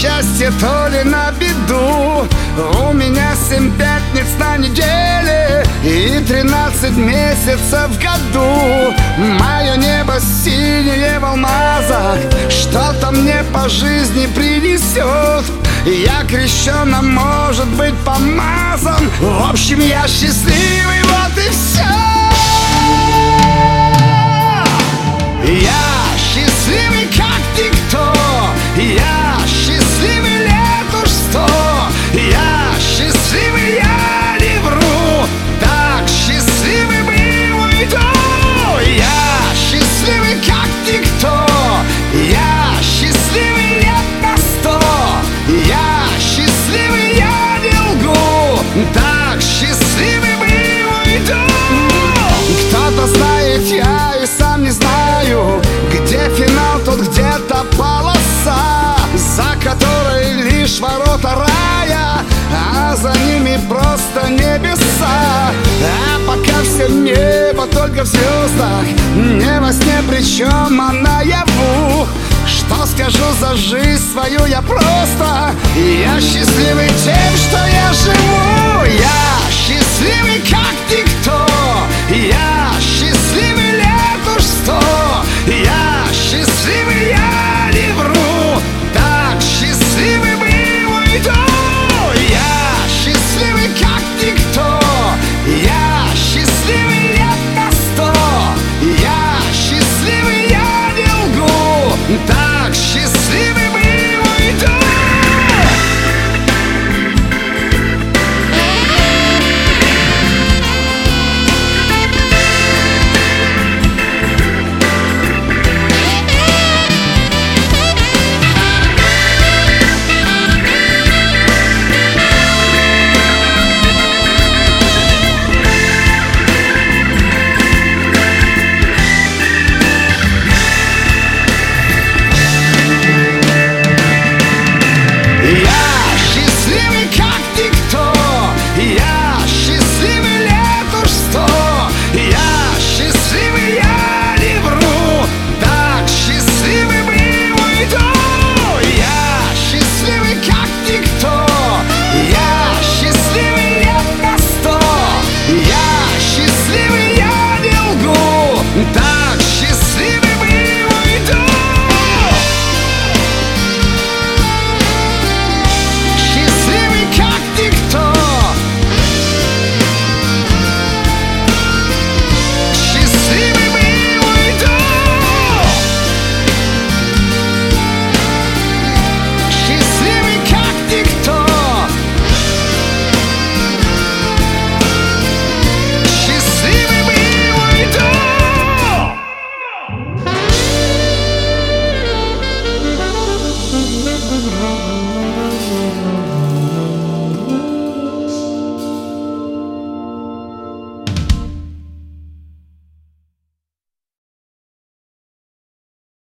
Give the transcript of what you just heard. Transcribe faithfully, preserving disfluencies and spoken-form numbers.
счастье, то ли на беду. У меня семь пятниц на неделе и тринадцать месяцев в году. Мое небо синее в алмазах что-то мне по жизни принесет. Я крещен, а может быть помазан. В общем, я счастливый, вот и все. Я счастливый, как никто. Я счастливый лет уж сто. Я счастливый, я не вру. Так счастливый был уйду. Я счастливый, как никто. Я счастливый лет на сто. Я счастливый, я не лгу. Так счастливый был уйду. Кто-то знает, я и сам не знаю, где финал, тут где-то полоса, за которой лишь ворота рая, а за ними просто небеса. А пока все небо только в звездах, не во сне, причем а наяву. Что скажу за жизнь свою я просто? Я счастливый тем, что я живу. Я счастливый, как никто.